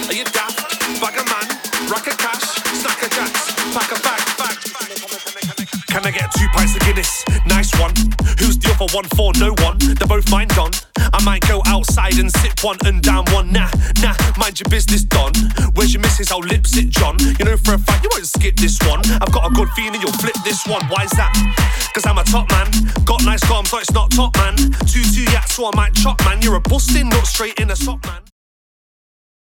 Are you daft? Bag a man, rack a cash, snack a jacks, pack a bag. Can I get 2 pints of Guinness? Nice one. Who's the other one for? No one. They're both mine done. I might go outside and sip one and down one. Nah, mind your business done. Where's your missus? How lips it, John? You know for a fact you won't skip this one. I've got a good feeling you'll flip this one. Why's that? Cause I'm a top man. Got nice arms, but it's not top man. 2 yaks, so I might chop man. You're a busting nut straight in a sock man.